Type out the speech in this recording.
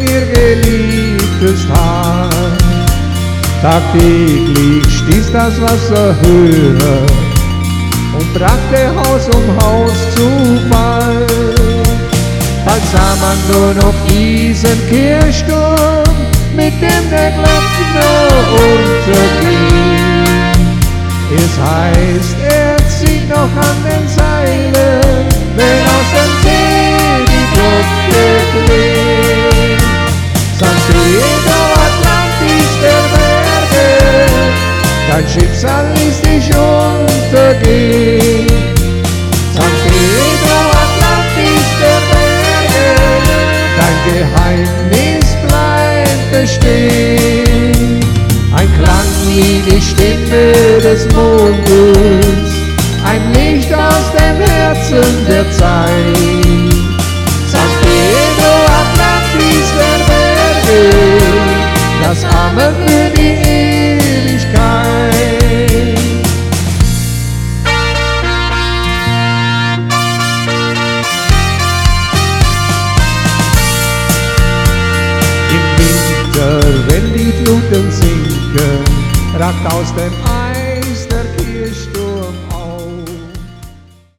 ihr geliebtes Haar. Tagtäglich stieß das Wasser höher und brachte Haus um Haus zu Fall. Bald sah man nur noch diesen Kirchturm, mit dem der Glöckner unterging. Es heißt, er zieht noch an den Seilen, wenn aus dem See die Glocke klingt. San Pedro Atlantis der Berge, dein Schicksal ließ dich untergehen. San Pedro Atlantis der Berge, dein Geheimnis bleibt bestehen. Ein Klang wie die Stimme des Mondes, ein Licht aus dem Herzen der Zeit. San Pedro Atlantis der Berge, das Amen für die Ewigkeit. Im Winter, wenn die Fluten sinken, ragt aus dem